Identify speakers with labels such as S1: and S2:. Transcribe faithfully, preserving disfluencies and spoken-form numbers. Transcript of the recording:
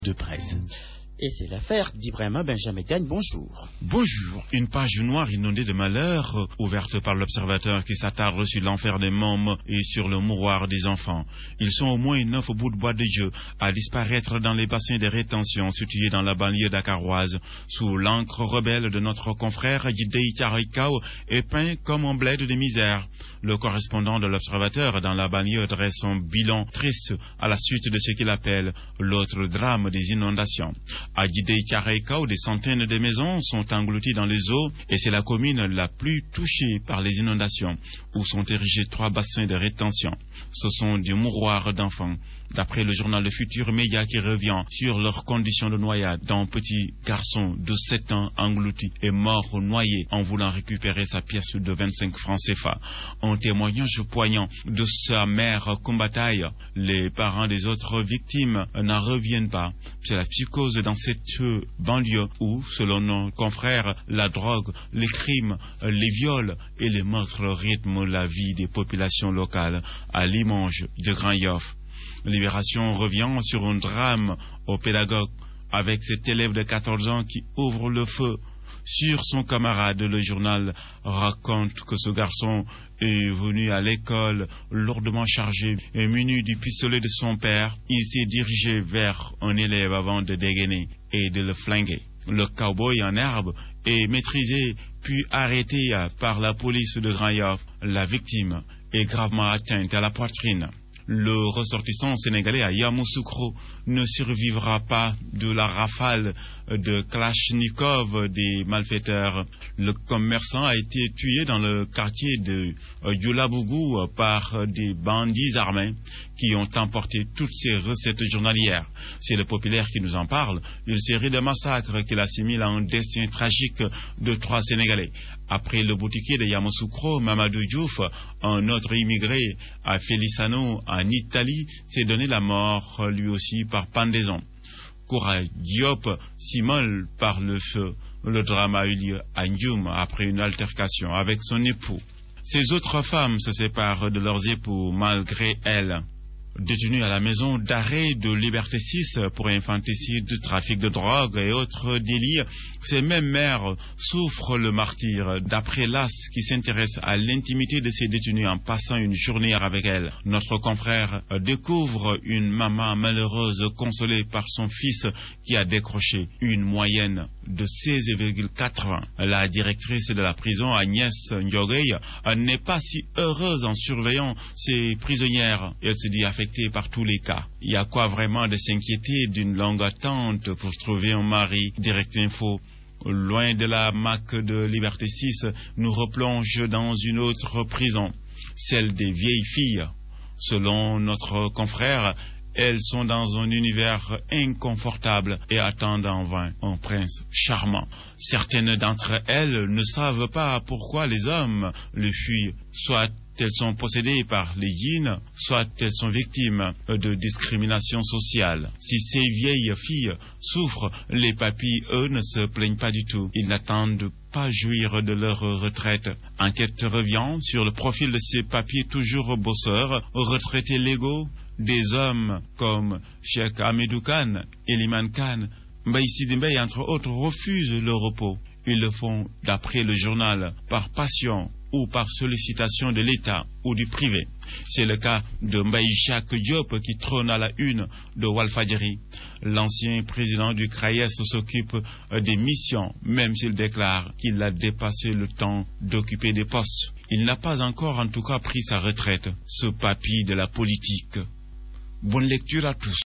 S1: de presse. Et c'est l'affaire d'Ibrahima Benjamin Diagne. Bonjour.
S2: Bonjour. Une page noire inondée de malheur, euh, ouverte par l'observateur qui s'attarde sur l'enfer des mômes et sur le mouroir des enfants. Ils sont au moins neuf bouts de bois de jeu à disparaître dans les bassins de rétention situés dans la banlieue dakaroise, sous l'encre rebelle de notre confrère Yidei Taraikao et peint comme un bled de misère. Le correspondant de l'observateur dans la banlieue dresse son bilan triste à la suite de ce qu'il appelle l'autre drame des inondations. À Yidei Taraikao, des centaines de maisons sont englouties dans les eaux et c'est la commune la plus touchée par les inondations, où sont érigés trois bassins de rétention. Ce sont des mouroirs d'enfants. D'après le journal Le Futur Média qui revient sur leurs conditions de noyade d'un petit garçon de sept ans englouti et mort noyé en voulant récupérer sa pièce de vingt-cinq francs C F A. Un témoignage poignant de sa mère Kumbataï. Les parents des autres victimes n'en reviennent pas. C'est la psychose dans cette banlieue où, selon nos confrères, la drogue, les crimes, les viols et les meurtres rythment la vie des populations locales, à l'image de Grand Yoff. Libération revient sur un drame au pédagogue avec cet élève de quatorze ans qui ouvre le feu sur son camarade. Le journal raconte que ce garçon est venu à l'école lourdement chargé et muni du pistolet de son père. Il s'est dirigé vers un élève avant de dégainer et de le flinguer. Le cow-boy en herbe est maîtrisé puis arrêté par la police de Grand Yoff. La victime est gravement atteinte à la poitrine. Le ressortissant sénégalais à Yamoussoukro ne survivra pas de la rafale de Kalachnikov des malfaiteurs. Le commerçant a été tué dans le quartier de Youlabougou par des bandits armés qui ont emporté toutes ses recettes journalières. C'est le populaire qui nous en parle, une série de massacres qu'il assimile à un destin tragique de trois Sénégalais. Après le boutiquier de Yamoussoukro, Mamadou Diouf, un autre immigré à Feliciano en Italie, s'est donné la mort lui aussi par pendaison. Koura Diop s'immole par le feu. Le drame a eu lieu à Ndioum après une altercation avec son époux. Ces autres femmes se séparent de leurs époux malgré elles. Détenues à la maison d'arrêt de Liberté six pour infanticide, trafic de drogue et autres délits, ces mêmes mères souffrent le martyre. D'après l'A S qui s'intéresse à l'intimité de ces détenus en passant une journée avec elles, notre confrère découvre une maman malheureuse consolée par son fils qui a décroché une moyenne de seize virgule quatre ans. La directrice de la prison, Agnès Ndiogey, n'est pas si heureuse en surveillant ses prisonnières. Elle se dit affectée par tous les cas. Il y a quoi vraiment de s'inquiéter d'une longue attente pour trouver un mari? Direct Info, loin de la Mac de Liberté six, nous replonge dans une autre prison, celle des vieilles filles. Selon notre confrère, elles sont dans un univers inconfortable et attendent en vain un prince charmant. Certaines d'entre elles ne savent pas pourquoi les hommes les fuient, soit elles sont possédées par les djinns, soit elles sont victimes de discrimination sociale. Si ces vieilles filles souffrent, les papis, eux, ne se plaignent pas du tout. Ils n'attendent pas jouir de leur retraite. Enquête revient sur le profil de ces papiers toujours bosseurs, retraités légaux, des hommes comme Cheikh Hamidou Khan, Eliman Khan, Mbaye Sidi Mbaye, entre autres, refusent le repos. Ils le font, d'après le journal, par passion ou par sollicitation de l'État ou du privé. C'est le cas de Mbaye Jacques Diop qui trône à la une de Walfadjri. L'ancien président du C R A E S s'occupe des missions, même s'il déclare qu'il a dépassé le temps d'occuper des postes. Il n'a pas encore en tout cas pris sa retraite, ce papy de la politique. Bonne lecture à tous.